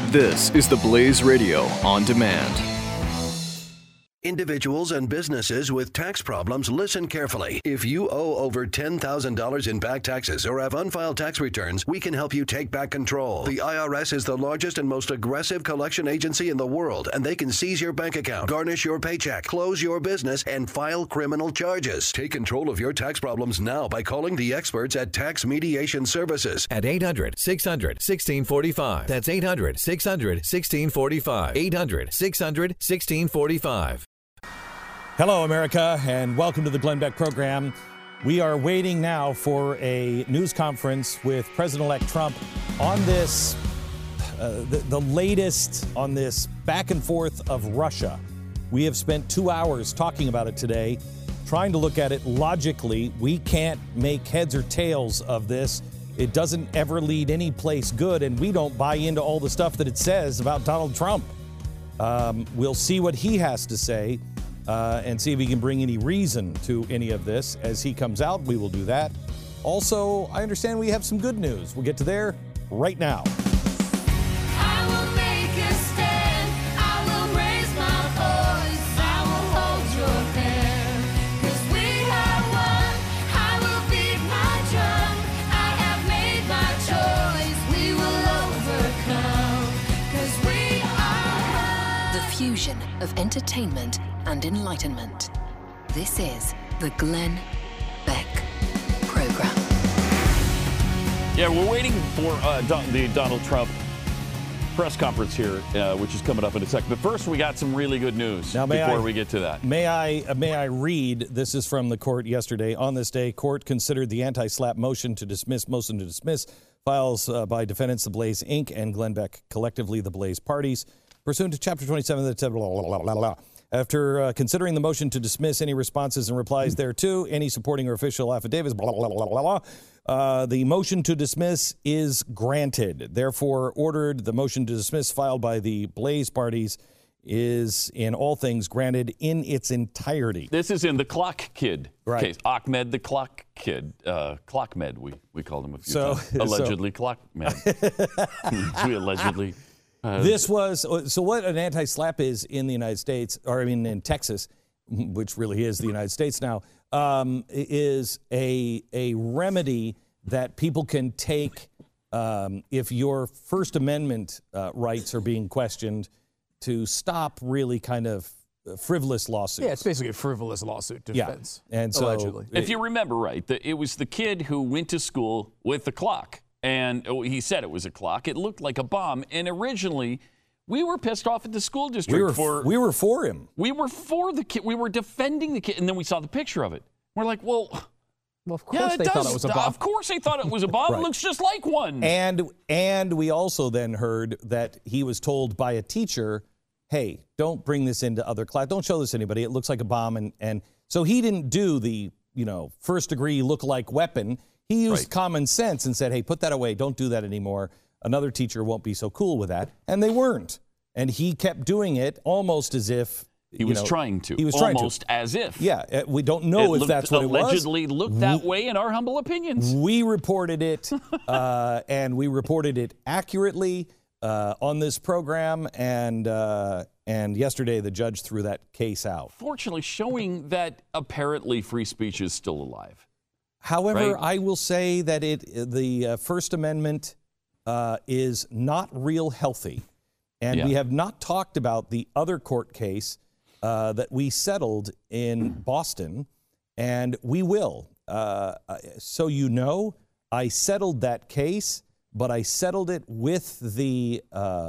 This is the Blaze Radio on demand. Individuals and businesses with tax problems, listen carefully. If you owe over $10,000 in back taxes or have unfiled tax returns, we can help you take back control. The IRS is the largest and most aggressive collection agency in the world, and they can seize your bank account, garnish your paycheck, close your business, and file criminal charges. Take control of your tax problems now by calling the experts at Tax Mediation Services at 800-600-1645. That's 800-600-1645. 800-600-1645. Hello, America, and welcome to the Glenn Beck program. We are waiting now for a news conference with President-elect Trump on this, the latest on this back and forth of Russia. We have spent 2 hours talking about it today, trying to look at it logically. We can't make heads or tails of this. It doesn't ever lead any place good, and we don't buy into all the stuff that it says about Donald Trump. We'll see what he has to say. And see if he can bring any reason to any of this. As he comes out, we will do that. Also, I understand we have some good news. We'll get to there right now. I will make a stand. I will raise my voice. I will hold your hand. 'Cause we are one. I will beat my drum. I have made my choice. We will overcome. 'Cause we are one. The fusion of entertainment and enlightenment. This is the Glenn Beck program. Yeah, we're waiting for the Donald Trump press conference here, which is coming up in a second. But first, we got some really good news before we get to that. May I read? This is from the court yesterday. On this day, court considered the anti-SLAPP motion to dismiss files by defendants, the Blaze Inc. and Glenn Beck, collectively the Blaze parties, pursuant to Chapter 27 of the After considering the motion to dismiss any responses and replies thereto, any supporting or official affidavits, the motion to dismiss is granted. Therefore, ordered, the motion to dismiss filed by the Blaze parties is in all things granted in its entirety. This is in the Clock Kid Right. case. Ahmed the Clock Kid. Clockmed, we called him a few times. Allegedly Clockmed. We allegedly... This was, so what an anti-SLAPP is in the United States, or I mean in Texas, which really is the United States now, is a remedy that people can take if your First Amendment rights are being questioned, to stop really kind of frivolous lawsuits. Yeah, it's basically a frivolous lawsuit defense, and so, allegedly. If you remember right, it was the kid who went to school with the clock. And he said it was a clock. It looked like a bomb. And originally, we were pissed off at the school district we were for him. We were for the kid. We were defending the kid. And then we saw the picture of it. We're like, well, of course they thought it was a bomb. Of course they thought it was a bomb. Right. It looks just like one. And we also then heard that he was told by a teacher, hey, don't bring this into other class. Don't show this to anybody. It looks like a bomb. And so he didn't do the, first degree look-alike weapon. He used common sense and said, hey, put that away. Don't do that anymore. Another teacher won't be so cool with that. And they weren't. And he kept doing it almost as if he was trying to. He was trying to. Almost as if. Yeah, we don't know if that's what it was. Allegedly looked that way in our humble opinions. We reported it, and we reported it accurately on this program. And yesterday, the judge threw that case out. Fortunately, showing that apparently free speech is still alive. However, right? I will say that the First Amendment is not real healthy. And we have not talked about the other court case that we settled in Boston, and we will. So I settled that case, but I settled it with the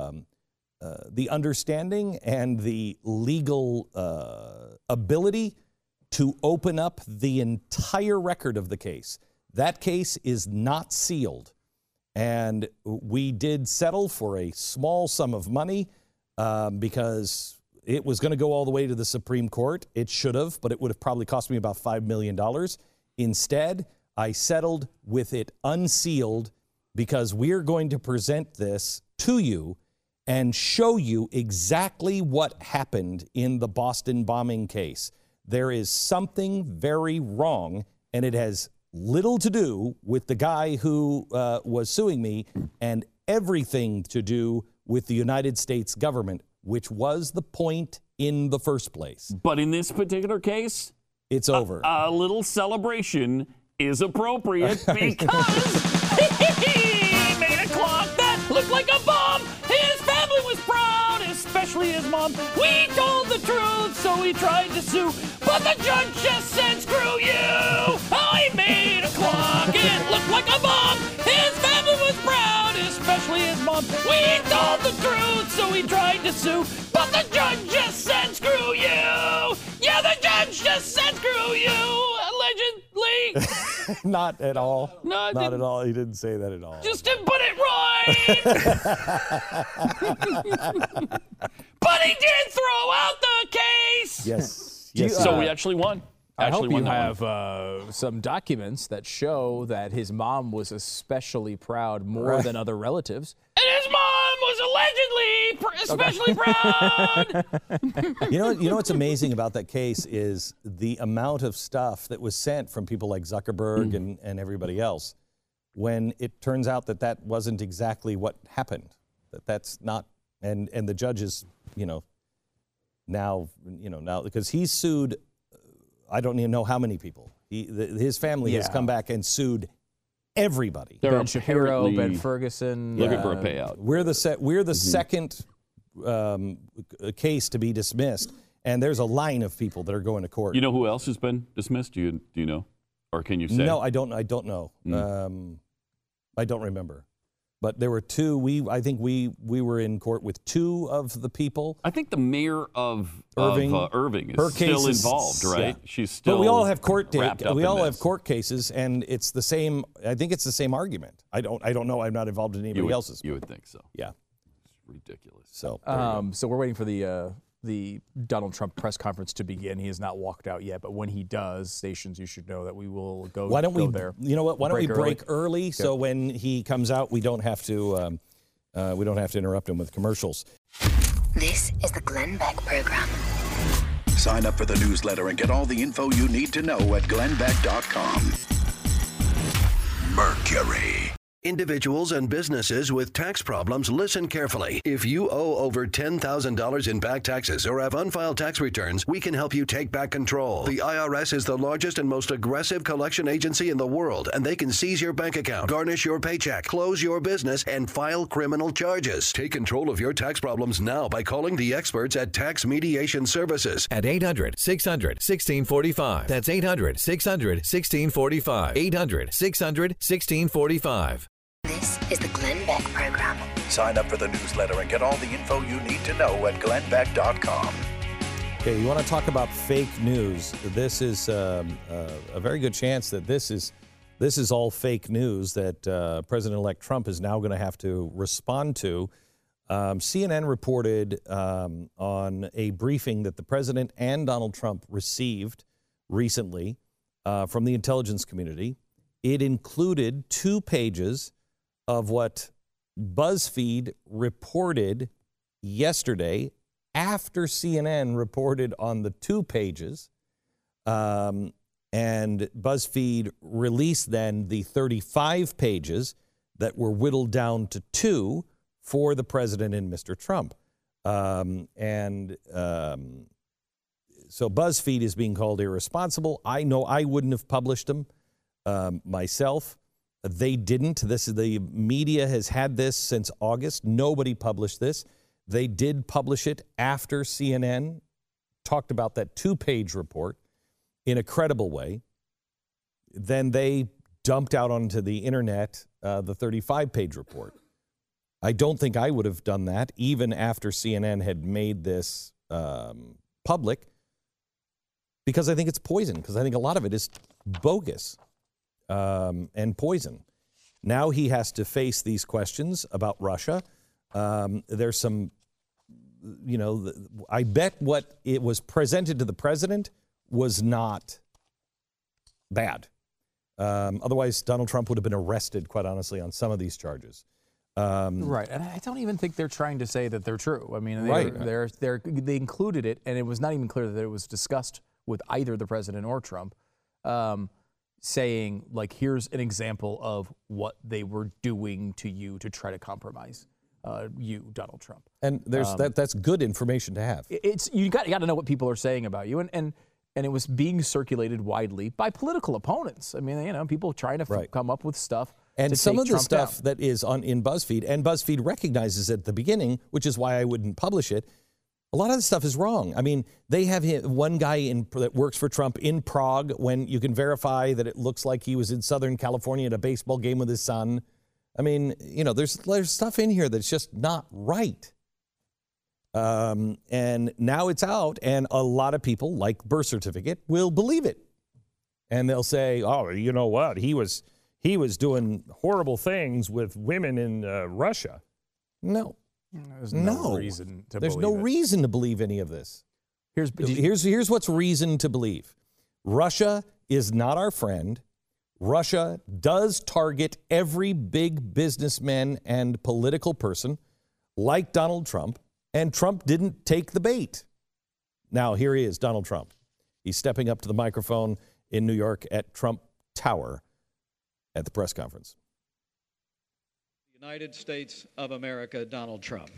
understanding and the legal ability to open up the entire record of the case. That case is not sealed. And we did settle for a small sum of money because it was going to go all the way to the Supreme Court. It should have, but it would have probably cost me about $5 million. Instead, I settled with it unsealed because we're going to present this to you and show you exactly what happened in the Boston bombing case. There is something very wrong, and it has little to do with the guy who was suing me and everything to do with the United States government, which was the point in the first place. But in this particular case, it's over. A little celebration is appropriate because he made a clock that looked like a bomb. His family was proud, especially his mom. We told the truth, so he tried to sue, but the judge just said, screw you. I made a clock, it looked like a bomb. His family was proud, especially his mom. We told the truth, so he tried to sue, but the judge just said, screw you. Yeah, the judge just said, screw you, allegedly. Not at all. No, not at all. He didn't say that at all. Just didn't put it right. But he did throw out the case. Yes. So we actually won. I hope you have some documents that show that his mom was especially proud more than other relatives. And his mom was allegedly especially proud. You know what's amazing about that case is the amount of stuff that was sent from people like Zuckerberg and everybody else, when it turns out that that wasn't exactly what happened. That's not, and the judges, now because he's sued. I don't even know how many people. His family has come back and sued everybody. Ben Shapiro, Ben Ferguson. Looking for a payout. We're the second case to be dismissed, and there's a line of people that are going to court. You know who else has been dismissed? Do you know, or can you say? No, I don't know. I don't remember. But there were two. I think we were in court with two of the people. I think the mayor of Irving is still involved, right? Yeah. She's still. But we all have court have court cases, and it's the same. I think it's the same argument. I don't know. I'm not involved in anybody else's. You would think so. Yeah. It's ridiculous. So we're waiting for the Donald Trump press conference to begin. He has not walked out yet, but when he does, stations, you should know that we will go. Why don't we there? You know what? Why don't we break early so when he comes out, we don't have to interrupt him with commercials. This is the Glenn Beck Program. Sign up for the newsletter and get all the info you need to know at glennbeck.com. Mercury. Individuals and businesses with tax problems, listen carefully. If you owe over $10,000 in back taxes or have unfiled tax returns, we can help you take back control. The IRS is the largest and most aggressive collection agency in the world, and they can seize your bank account, garnish your paycheck, close your business, and file criminal charges. Take control of your tax problems now by calling the experts at Tax Mediation Services at 800-600-1645. That's 800-600-1645. 800-600-1645. This is the Glenn Beck Program. Sign up for the newsletter and get all the info you need to know at glennbeck.com. Okay, you want to talk about fake news? This is a very good chance that this is all fake news that President-elect Trump is now going to have to respond to. CNN reported on a briefing that the president and Donald Trump received recently from the intelligence community. It included 2 pages of what BuzzFeed reported yesterday after CNN reported on the 2 pages. And BuzzFeed released then the 35 pages that were whittled down to 2 for the president and Mr. Trump. So BuzzFeed is being called irresponsible. I know I wouldn't have published them myself. They didn't. The media has had this since August. Nobody published this. They did publish it after CNN talked about that 2-page report in a credible way. Then they dumped out onto the internet the 35-page report. I don't think I would have done that even after CNN had made this public, because I think it's poison, because I think a lot of it is bogus. And poison. Now he has to face these questions about Russia. There's some, I bet what it was presented to the president was not bad. Otherwise, Donald Trump would have been arrested, quite honestly, on some of these charges. Right, and I don't even think they're trying to say that they're true. I mean, they included it, and it was not even clear that it was discussed with either the president or Trump. Saying, like, here's an example of what they were doing to you to try to compromise. you, Donald Trump. And there's that's good information to have. You got to know what people are saying about you, and it was being circulated widely by political opponents. I mean, people trying to come up with stuff. And some of the Trump stuff down. that is in BuzzFeed, and BuzzFeed recognizes at the beginning, which is why I wouldn't publish it, a lot of the stuff is wrong. I mean, they have one guy that works for Trump in Prague when you can verify that it looks like he was in Southern California at a baseball game with his son. I mean, there's stuff in here that's just not right. And now it's out, and a lot of people, like birth certificate, will believe it. And they'll say, oh, you know what? He was doing horrible things with women in Russia. No. There's no reason to There's believe no it. reason to believe any of this. Here's what's reason to believe. Russia is not our friend. Russia does target every big businessman and political person like Donald Trump, and Trump didn't take the bait. Now, here he is, Donald Trump. He's stepping up to the microphone in New York at Trump Tower at the press conference. United States of America, Donald Trump.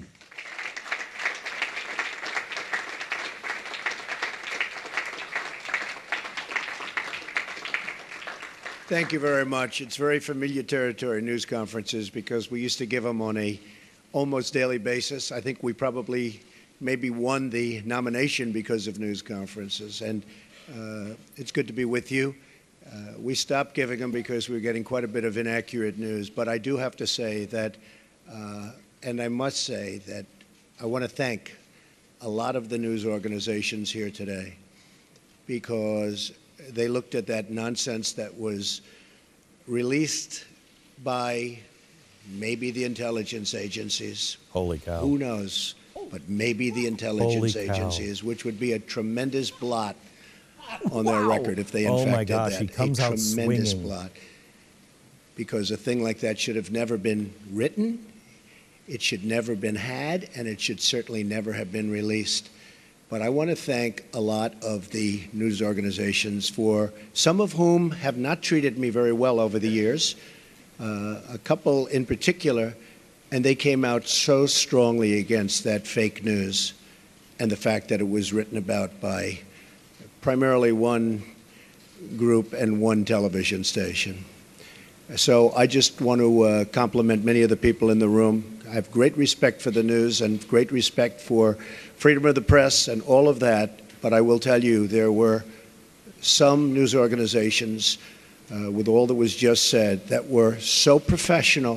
Thank you very much. It's very familiar territory, news conferences, because we used to give them on a almost daily basis. I think we probably maybe won the nomination because of news conferences. And it's good to be with you. We stopped giving them because we were getting quite a bit of inaccurate news. But I do have to say that, and I must say that I want to thank a lot of the news organizations here today, because they looked at that nonsense that was released by maybe the intelligence agencies. Holy cow. Who knows? But maybe the intelligence agencies, which would be a tremendous blot on their record if they in fact my gosh, did he that. comes a out tremendous swinging. blot. Because a thing like that should have never been written, it should never have been had, and it should certainly never have been released. But I want to thank a lot of the news organizations, for some of whom have not treated me very well over the years, a couple in particular, and they came out so strongly against that fake news and the fact that it was written about by primarily one group and one television station. So I just want to compliment many of the people in the room. I have great respect for the news and great respect for freedom of the press and all of that, but I will tell you there were some news organizations, with all that was just said, that were so professional,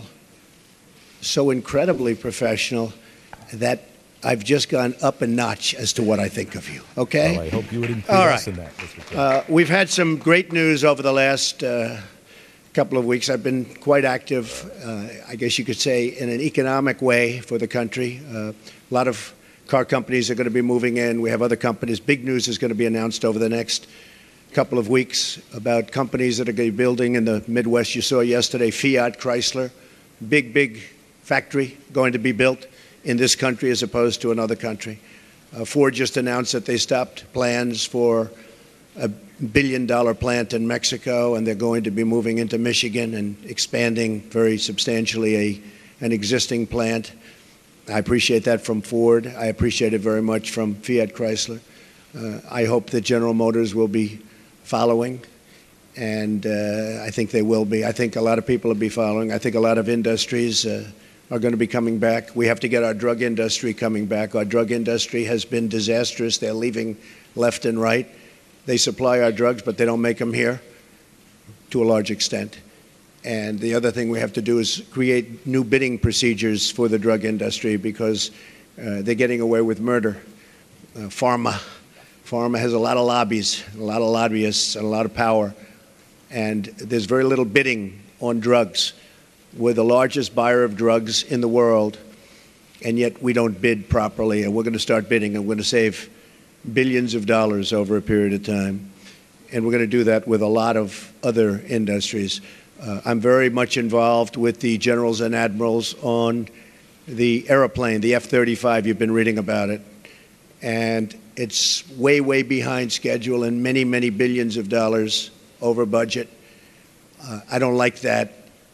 so incredibly professional, that I've just gone up a notch as to what I think of you, okay? Well, I hope you would include All us right. in that, Mr. Trump. We've had some great news over the last couple of weeks. I've been quite active, I guess you could say, in an economic way for the country. A lot of car companies are going to be moving in. We have other companies. Big news is going to be announced over the next couple of weeks about companies that are going to be building in the Midwest. You saw yesterday Fiat, Chrysler, big factory going to be built in this country as opposed to another country. Ford just announced that they stopped plans for a $1 billion plant in Mexico, and they're going to be moving into Michigan and expanding very substantially an existing plant. I appreciate that from Ford. I appreciate it very much from Fiat Chrysler. I hope that General Motors will be following, and I think they will be. I think a lot of people will be following. I think a lot of industries are going to be coming back. We have to get our drug industry coming back. Our drug industry has been disastrous. They're leaving left and right. They supply our drugs, but they don't make them here to a large extent. And the other thing we have to do is create new bidding procedures for the drug industry, because they're getting away with murder. Pharma has a lot of lobbies, a lot of lobbyists, and a lot of power. And there's very little bidding on drugs. We're the largest buyer of drugs in the world, and yet we don't bid properly. And we're going to start bidding, and we're going to save billions of dollars over a period of time. And we're going to do that with a lot of other industries. I'm very much involved with the generals and admirals on the airplane, the F-35. You've been reading about it. And it's way behind schedule and many billions of dollars over budget. I don't like that.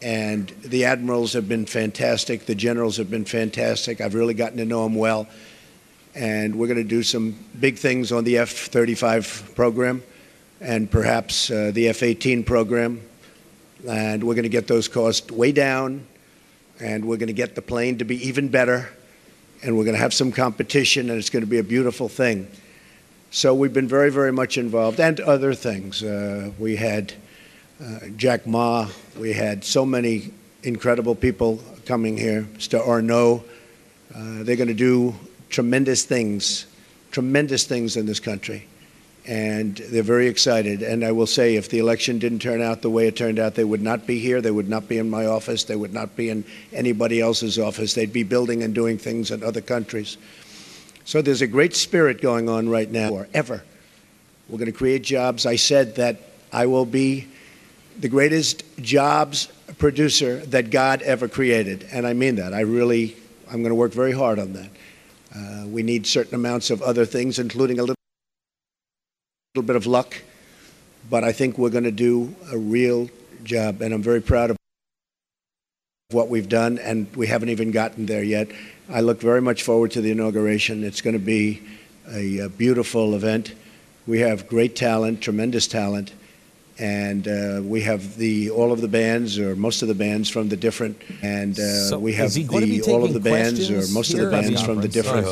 And the admirals have been fantastic. The generals have been fantastic. I've really gotten to know them well. And we're going to do some big things on the F-35 program and perhaps the F-18 program. And we're going to get those costs way down. And we're going to get the plane to be even better. And we're going to have some competition, and it's going to be a beautiful thing. So we've been very, very much involved, and other things. We had Jack Ma. We had so many incredible people coming here. Mr. Arnault. They're going to do tremendous things in this country. And they're very excited. And I will say, if the election didn't turn out the way it turned out, they would not be here. They would not be in my office. They would not be in anybody else's office. They'd be building and doing things in other countries. So there's a great spirit going on right now. Forever. We're going to create jobs. I said that I will be the greatest jobs producer that God ever created. And I mean that. I'm going to work very hard on that. We need certain amounts of other things, including a little bit of luck, but I think we're going to do a real job, and I'm very proud of what we've done, and we haven't even gotten there yet. I look very much forward to the inauguration. It's going to be a beautiful event. We have great talent, tremendous talent, and we have all of the bands, or most of the bands from the different, and we have all of the bands, or most of the bands from the different,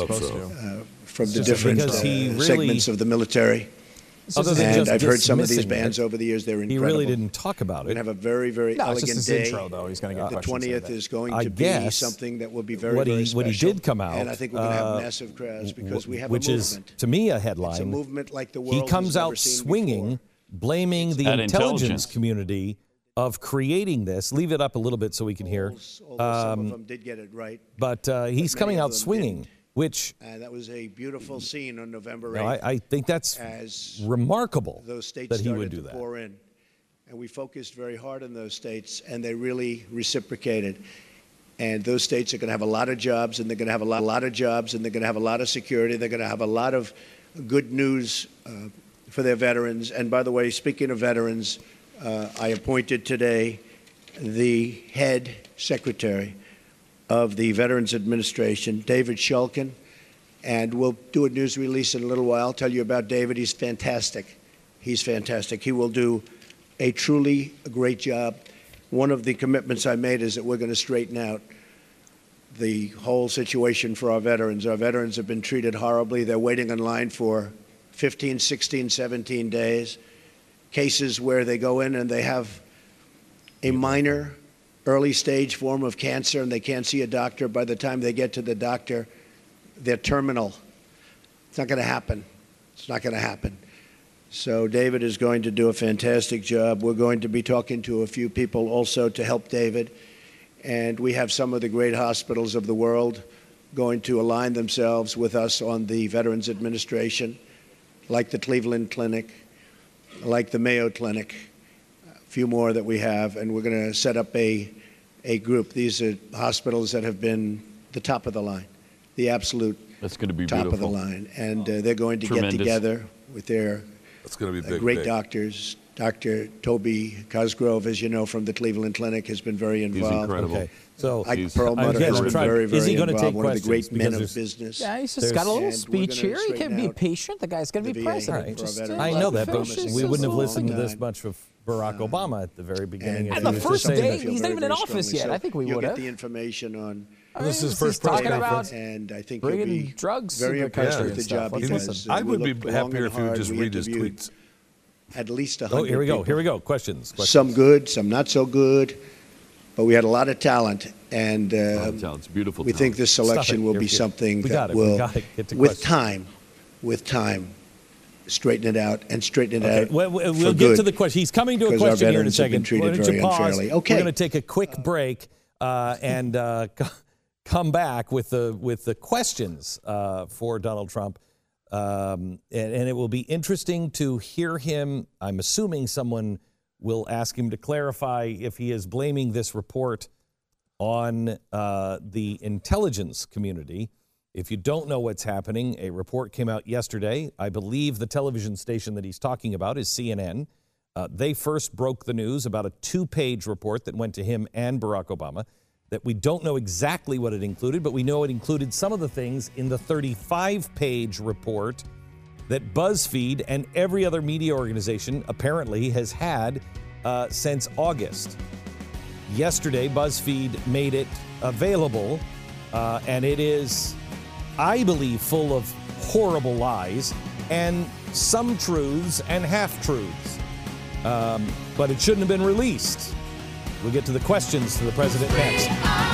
segments of the military. And I've heard some of these bands over the years. They're incredible. He really didn't talk about it. Have a very, very elegant just his day. intro, though. He's going to get the questions 20th is going to guess be something that will be very, very special. What he did come out, and I think we're going to have massive crowds because we have which a movement. Is to me a headline. It's a movement like the world he comes has never out seen swinging, before. blaming the intelligence community of creating this. Leave it up a little bit so we can hear. Some of them did get it right, but he's coming out swinging. Which that was a beautiful scene on November 8th. I think that's remarkable those states that he would started do to that. pour in. And we focused very hard on those states, and they really reciprocated. And those states are going to have a lot of jobs, and they're going to have a lot of jobs, and they're going to have a lot of security. They're going to have a lot of good news for their veterans. And by the way, speaking of veterans, I appointed today the head secretary of the Veterans Administration, David Shulkin, and we'll do a news release in a little while, tell you about David. He's fantastic. He's fantastic. He will do a truly great job. One of the commitments I made is that we're going to straighten out the whole situation for our veterans. Our veterans have been treated horribly. They're waiting in line for 15, 16, 17 days. Cases where they go in and they have a minor early stage form of cancer and they can't see a doctor. By the time they get to the doctor, they're terminal. It's not going to happen. It's not going to happen. So David is going to do a fantastic job. We're going to be talking to a few people also to help David. And we have some of the great hospitals of the world going to align themselves with us on the Veterans Administration, like the Cleveland Clinic, like the Mayo Clinic, a few more that we have, and we're going to set up a group. These are hospitals that have been the top of the line, the absolute That's going to be top beautiful. of the line. And they're going to Tremendous. get together with their That's going to be big, great big. doctors. Dr. Toby Cosgrove, as you know, from the Cleveland Clinic, has been very involved. He's incredible. Okay. So Ike Perlmutter again, has I'm been trying- very, very is he gonna involved. take One of the great questions? men Because of business. Yeah, he's just got a little And we're speech gonna here. He can straighten be out patient. The guy's going to the be VA president. for our Just, veterans. I know that, but finish we his wouldn't have little listened to time. this much of Barack Obama at the very beginning. And if the he was first just saying day, that. he's not even in office yet. I think we You'll would get have. the information on. This is his He's first press talking conference. about And I think you'll bringing be drugs very to the impressed country with the and job stuff. because Listen, I we would be looked long happier and if you would hard. just We read his interviewed tweets. At least 100 Oh, here we go. people. Here we go. Questions. Some good, some not so good, but we had a lot of talent, and It's beautiful. we think this Stop selection it. will Here be we go. something We got that it. We will, got it. Get to with questions. time, straighten it out and straighten it Okay. out. We'll for get good, to the question. He's coming to a because our question here in a veterans have been second. Why treated don't very you pause? unfairly. Okay. We're going to take a quick break and come back with the questions for Donald Trump. And it will be interesting to hear him. I'm assuming someone will ask him to clarify if he is blaming this report on the intelligence community. If you don't know what's happening, a report came out yesterday. I believe the television station that he's talking about is CNN. They first broke the news about a 2-page report that went to him and Barack Obama that we don't know exactly what it included, but we know it included some of the things in the 35-page report that BuzzFeed and every other media organization apparently has had since August. Yesterday, BuzzFeed made it available, and it is, I believe, full of horrible lies and some truths and half-truths. But it shouldn't have been released. We'll get to the questions to the president next.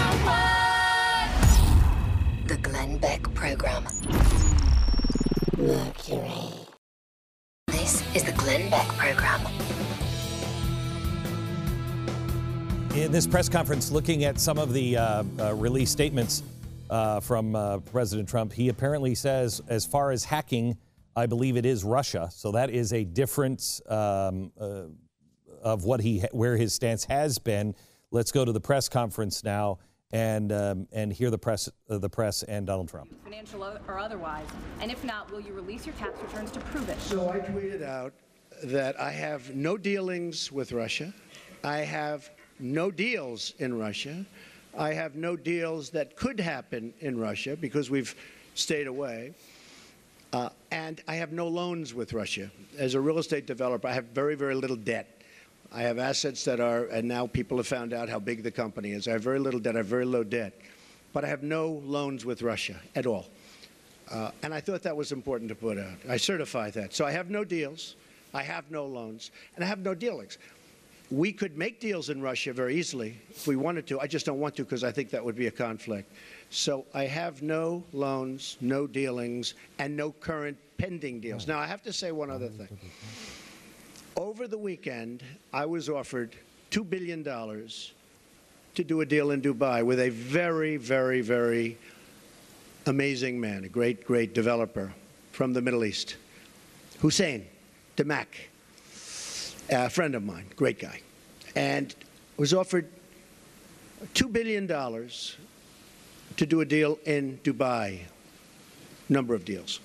The Glenn Beck Program. Mercury. This is the Glenn Beck Program. In this press conference, looking at some of the released statements from President Trump, he apparently says, as far as hacking, I believe it is Russia. So that is a difference of where his stance has been. Let's go to the press conference now and hear the press and Donald Trump. Financial or otherwise, and if not, will you release your tax returns to prove it? So I tweeted out that I have no dealings with Russia. I have no deals in Russia. I have no deals that could happen in Russia because we've stayed away. And I have no loans with Russia. As a real estate developer, I have very, very little debt. I have assets that are, and now people have found out how big the company is. I have very little debt. I have very low debt. But I have no loans with Russia at all. And I thought that was important to put out. I certify that. So I have no deals. I have no loans. And I have no dealings. We could make deals in Russia very easily if we wanted to. I just don't want to because I think that would be a conflict. So I have no loans, no dealings, and no current pending deals. Now, I have to say one other thing. Over the weekend, I was offered $2 billion to do a deal in Dubai with a very, very, very amazing man, a great, great developer from the Middle East, Hussein Damak, a friend of mine, great guy, and was offered $2 billion to do a deal in Dubai, number of deals.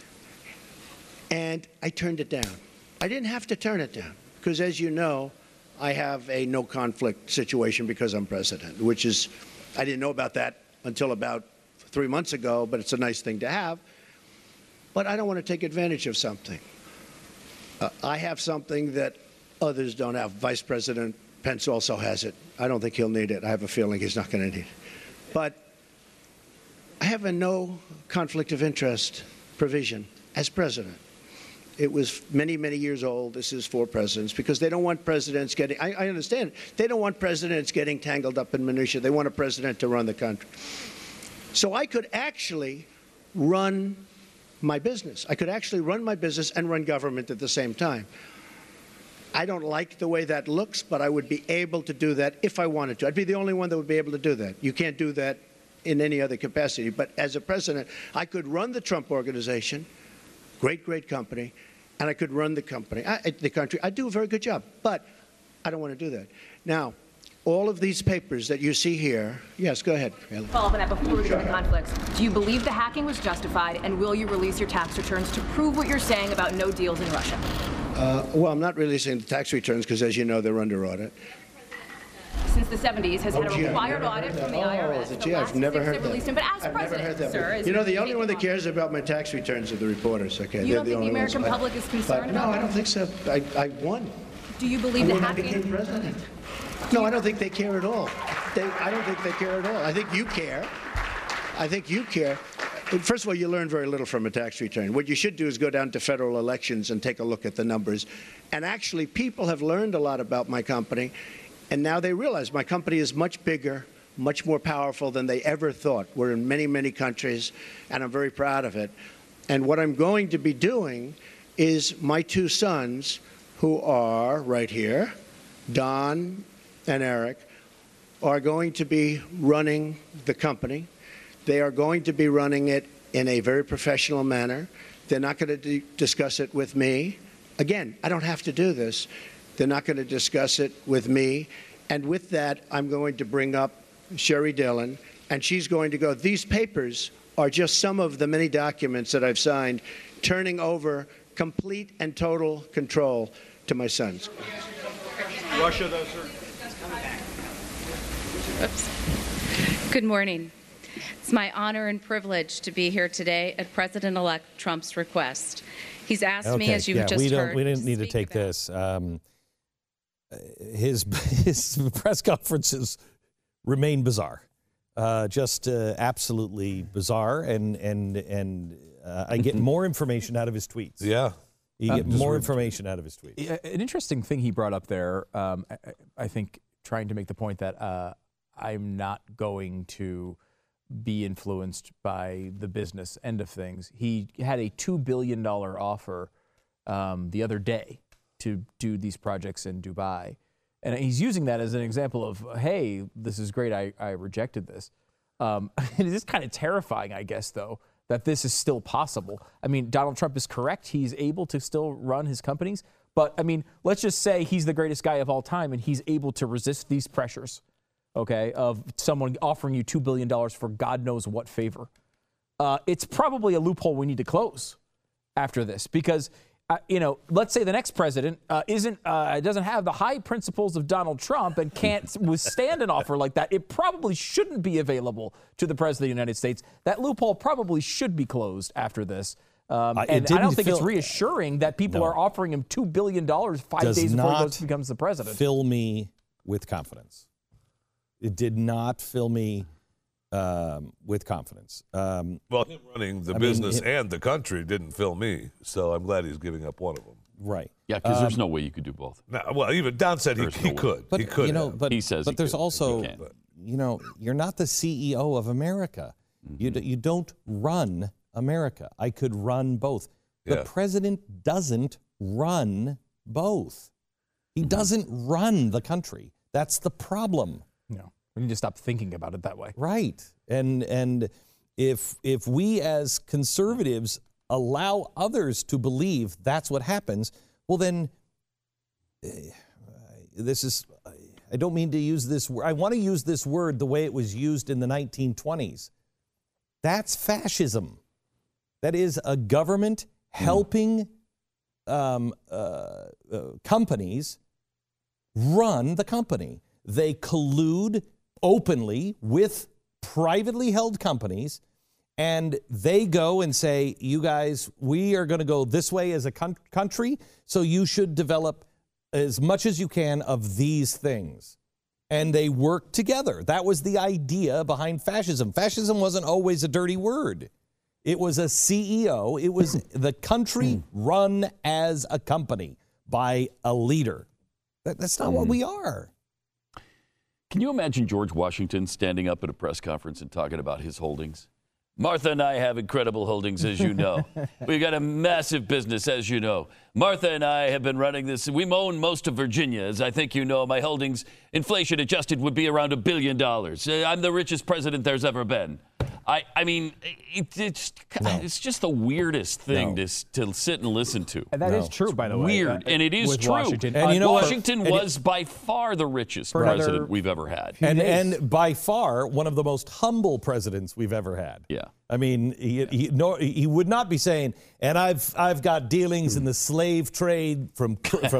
And I turned it down. I didn't have to turn it down because, as you know, I have a no conflict situation because I'm president, which is, I didn't know about that until about 3 months ago, but it's a nice thing to have. But I don't want to take advantage of something. I have something that others don't have. Vice President Pence also has it. I don't think he'll need it. I have a feeling he's not going to need it. But I have a no conflict of interest provision as president. It was many, many years old. This is for presidents because they don't want presidents getting, I understand, they don't want presidents getting tangled up in minutiae. They want a president to run the country. So I could actually run my business. I could actually run my business and run government at the same time. I don't like the way that looks, but I would be able to do that if I wanted to. I'd be the only one that would be able to do that. You can't do that in any other capacity. But as a president, I could run the Trump Organization, great, great company, and I could run the company, the country. I do a very good job, but I don't want to do that. Now, all of these papers that you see here, yes, go ahead. Follow up on that before we get to conflicts. Do you believe the hacking was justified, and will you release your tax returns to prove what you're saying about no deals in Russia? Well, I'm not releasing the tax returns because, as you know, they're under audit. Since the 70s, has had a required audit from the IRS. Gee, I've never heard that. But as president, sir, you know, the only one that cares about my tax returns are the reporters. Okay, you don't think the American public is concerned about that? No, I don't think so. I won. Do you believe the hacking? I became president. No, I don't think they care at all. I don't think they care at all. I think you care. I think you care. First of all, you learn very little from a tax return. What you should do is go down to federal elections and take a look at the numbers. And actually, people have learned a lot about my company. And now they realize my company is much bigger, much more powerful than they ever thought. We're in many, many countries, and I'm very proud of it. And what I'm going to be doing is my two sons, who are right here, Don and Eric, are going to be running the company. They are going to be running it in a very professional manner. They're not going to discuss it with me. Again, I don't have to do this. They're not going to discuss it with me. And with that, I'm going to bring up Sherry Dillon, and she's going to go, these papers are just some of the many documents that I've signed, turning over complete and total control to my sons. Russia, though, sir. Oops. Good morning. It's my honor and privilege to be here today at President-elect Trump's request. He's asked me, as you've just heard. We didn't need to take this. His press conferences remain bizarre, just absolutely bizarre, and I get more information out of his tweets. Yeah. You get more information out of his tweets. An interesting thing he brought up there, I think, trying to make the point that I'm not going to be influenced by the business end of things. He had a $2 billion offer the other day to do these projects in Dubai. And he's using that as an example of, hey, this is great, I rejected this. It is kind of terrifying, I guess, though, that this is still possible. I mean, Donald Trump is correct. He's able to still run his companies. But, I mean, let's just say he's the greatest guy of all time and he's able to resist these pressures, okay, of someone offering you $2 billion for God knows what favor. It's probably a loophole we need to close after this because, let's say the next president doesn't have the high principles of Donald Trump and can't withstand an offer like that. It probably shouldn't be available to the president of the United States. That loophole probably should be closed after this. And I don't think it's reassuring that people are offering him $2 billion 5 days before he becomes the president. Fill me with confidence. It did not fill me with confidence. Well, him running the business and the country didn't fill me, so I'm glad he's giving up one of them. Right. Yeah, because there's no way you could do both. No, well, even Don said he could. But, he could. But he says but there's could. also, you're not the CEO of America. Mm-hmm. You don't run America. I could run both. The president doesn't run both. He doesn't run the country. That's the problem. No, we need to stop thinking about it that way. Right. And if we as conservatives allow others to believe that's what happens, well then I don't mean to use this word. I want to use this word the way it was used in the 1920s. That's fascism. That is a government helping companies run the company. They collude openly with privately held companies, and they go and say, you guys, we are going to go this way as a country, so you should develop as much as you can of these things. And they work together. That was the idea behind fascism. Fascism wasn't always a dirty word. It was a CEO. It was the country run as a company by a leader. That's not what we are. Can you imagine George Washington standing up at a press conference and talking about his holdings? Martha and I have incredible holdings, as you know. We've got a massive business, as you know. Martha and I have been running this. We own most of Virginia, as I think you know. My holdings, inflation adjusted, would be around $1 billion. I'm the richest president there's ever been. I mean, it's just the weirdest thing to sit and listen to. And that is true, by the way. Weird, and it is true. Washington. And you know Washington was by far the richest president we've ever had. And by far one of the most humble presidents we've ever had. Yeah. I mean, he would not be saying, and I've got dealings in the slave trade from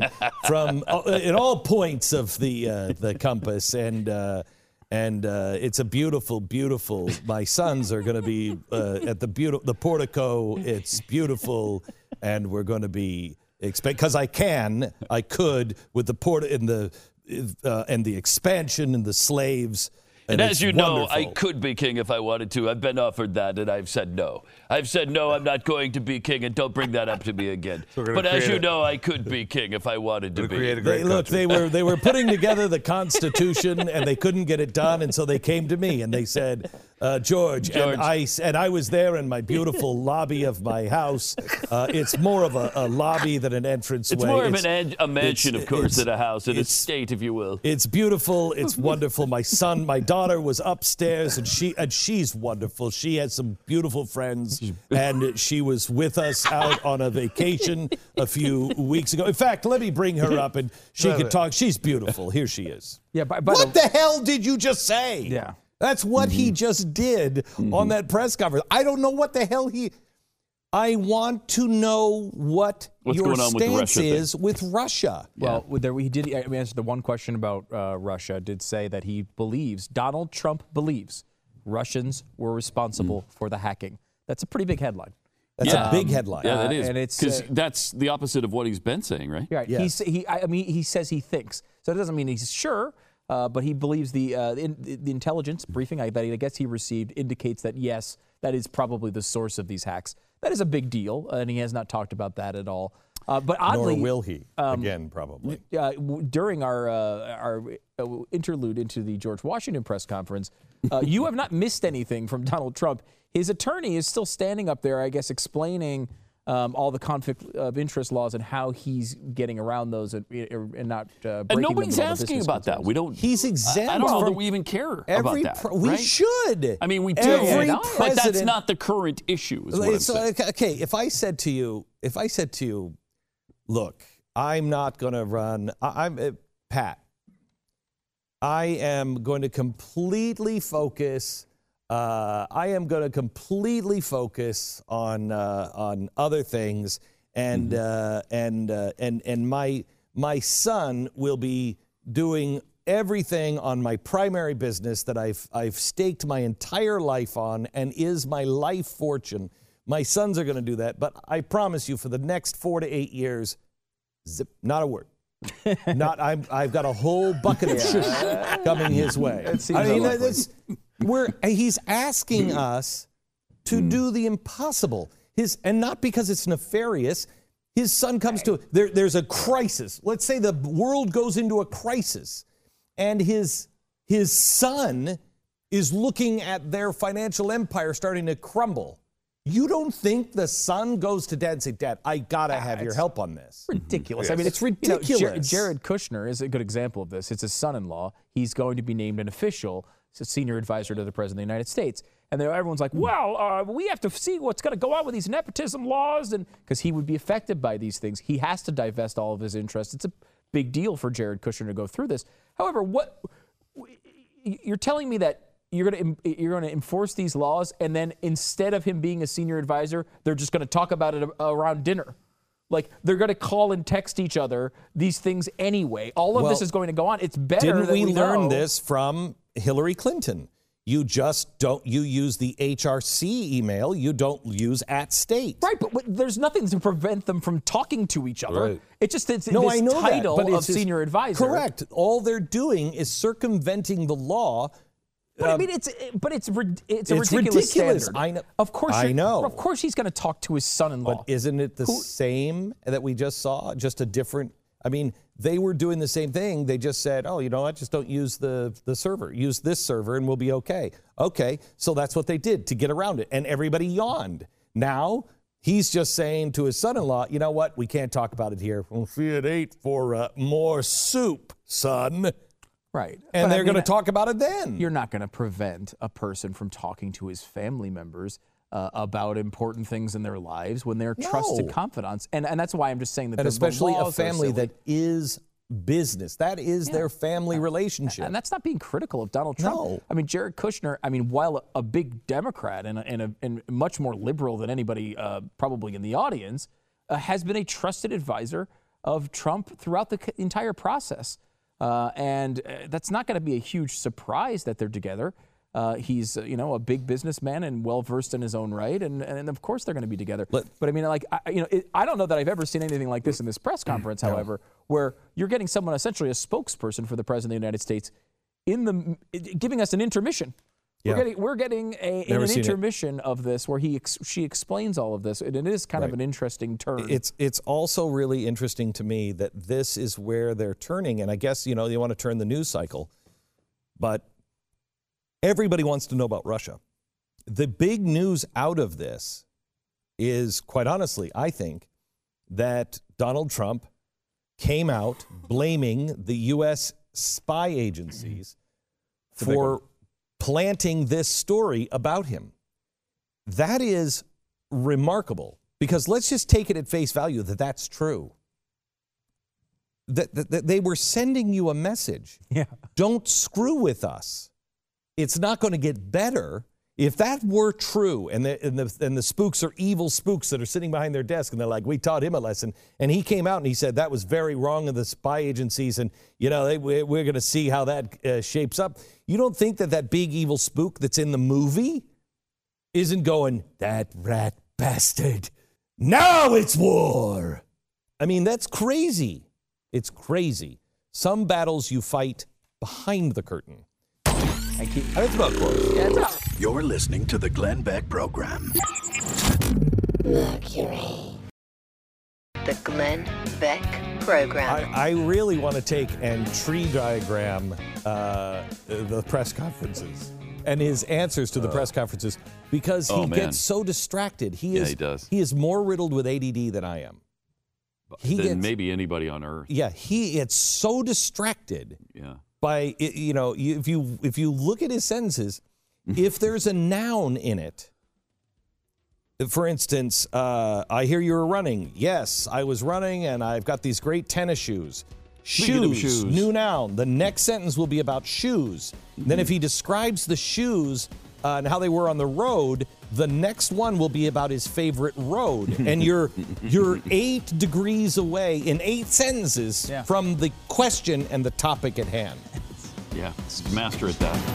at all points of the compass, and it's a beautiful, beautiful. My sons are going to be at the portico. It's beautiful, and we're going to be because I could with the and the expansion and the slaves. And as you know, I could be king if I wanted to. I've been offered that, and I've said no. I've said no, I'm not going to be king, and don't bring that up to me again. But as you know, I could be king if I wanted to be. They were putting together the Constitution, and they couldn't get it done, and so they came to me, and they said, George. And I was there in my beautiful lobby of my house. It's more of a lobby than an entranceway. It's more of a mansion, of course, than a house, an estate, if you will. It's beautiful. It's wonderful. My daughter was upstairs, and she's wonderful. She has some beautiful friends, and she was with us out on a vacation a few weeks ago. In fact, let me bring her up, and she can talk. She's beautiful. Here she is. Yeah. What the hell did you just say? Yeah. That's what he just did on that press conference. I don't know what the hell I want to know what's your going on with the stance Russia is with Russia. Well, he did answer the one question about Russia, did say that he believes, Donald Trump believes, Russians were responsible for the hacking. That's a pretty big headline. That's a big headline. Yeah, that is. And it's because that's the opposite of what he's been saying, right? Right. Yes. He says he thinks. So it doesn't mean he's sure, but he believes the intelligence briefing that I guess he received indicates that, yes, that is probably the source of these hacks. That is a big deal, and he has not talked about that at all. But oddly, nor will he, again, probably. During our interlude into the George Washington press conference, you have not missed anything from Donald Trump. His attorney is still standing up there, I guess, explaining all the conflict of interest laws and how he's getting around those and not breaking and nobody's them asking about that. We don't. He's exempt. I don't know that we even care about that. We right? should. I mean, we do. Every But that's not the current issue. Is what I'm saying. Okay, if I said to you, look, I'm not going to run. Pat. I am going to completely focus. I am going to completely focus on other things, and my son will be doing everything on my primary business that I've staked my entire life on and is my life fortune. My sons are going to do that, but I promise you, for the next 4 to 8 years, zip, not a word. I've got a whole bucket of shush coming his way. He's asking us to do the impossible. And not because it's nefarious. His son comes to there's a crisis. Let's say the world goes into a crisis, and his son is looking at their financial empire starting to crumble. You don't think the son goes to dad and say, Dad, I gotta have your help on this? Ridiculous. Yes. I mean, it's ridiculous. Jared Kushner is a good example of this. It's his son-in-law. He's going to be named an official, a senior advisor to the President of the United States. And everyone's like, well, we have to see what's going to go on with these nepotism laws. And because he would be affected by these things, he has to divest all of his interests. It's a big deal for Jared Kushner to go through this. However, what you're telling me that you're going to enforce these laws, and then instead of him being a senior advisor, they're just going to talk about it around dinner. Like, they're going to call and text each other these things anyway. All of this is going to go on. It's better Didn't that we learn know. this from Hillary Clinton? You just don't, you use the HRC email, you don't use @state. Right, but there's nothing to prevent them from talking to each other. Right. It's just this I know title that, but of senior advisor. Correct. All they're doing is circumventing the law. But I mean, it's a ridiculous standard. I know. Of course, I know. Of course, he's going to talk to his son-in-law. But isn't it the same that we just saw? Just a different. I mean, they were doing the same thing. They just said, "Oh, you know what? Just don't use the server. Use this server, and we'll be okay." Okay, so that's what they did to get around it, and everybody yawned. Now he's just saying to his son-in-law, "You know what? We can't talk about it here. We'll see you at 8 for more soup, son." Right. And they're going to talk about it then. You're not going to prevent a person from talking to his family members about important things in their lives when they're trusted confidants. And that's why I'm just saying that and especially a family that is business. That is their family relationship. And that's not being critical of Donald Trump. No. I mean, Jared Kushner, while a big Democrat and much more liberal than anybody probably in the audience, has been a trusted advisor of Trump throughout the entire process. And that's not going to be a huge surprise that they're together. He's, a big businessman and well-versed in his own right. And of course they're going to be together. But I mean, I don't know that I've ever seen anything like this in this press conference, however, where you're getting someone essentially a spokesperson for the President of the United States giving us an intermission. Yeah. We're getting an intermission of this where she explains all of this, and it is kind of an interesting turn. It's also really interesting to me that this is where they're turning, and I guess they want to turn the news cycle, but everybody wants to know about Russia. The big news out of this is, quite honestly, I think, that Donald Trump came out blaming the U.S. spy agencies for planting this story about him. That is remarkable, because let's just take it at face value that that's true. That they were sending you a message. Yeah. Don't screw with us. It's not going to get better If that were true, and the spooks are evil spooks that are sitting behind their desk, and they're like, we taught him a lesson, and he came out and he said that was very wrong of the spy agencies, and we're going to see how that shapes up. You don't think that big evil spook that's in the movie isn't going, that rat bastard, now it's war? I mean, that's crazy. It's crazy. Some battles you fight behind the curtain. That's about close. Yeah, it's about. You're listening to the Glenn Beck Program. Mercury. The Glenn Beck Program. I really want to take and tree diagram the press conferences and his answers to the press conferences, because he gets so distracted. He does. He is more riddled with ADD than I am. Than maybe anybody on earth. Yeah, he gets so distracted. Yeah. By, if you look at his sentences, if there's a noun in it, for instance, I hear you were running. Yes, I was running, and I've got these great tennis shoes. Shoes, new noun. The next sentence will be about shoes. Mm-hmm. Then if he describes the shoes and how they were on the road, the next one will be about his favorite road. And you're 8 degrees away in 8 sentences from the question and the topic at hand. Yeah, master at that.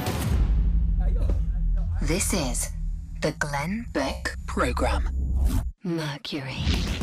This is the Glenn Beck Program. Mercury.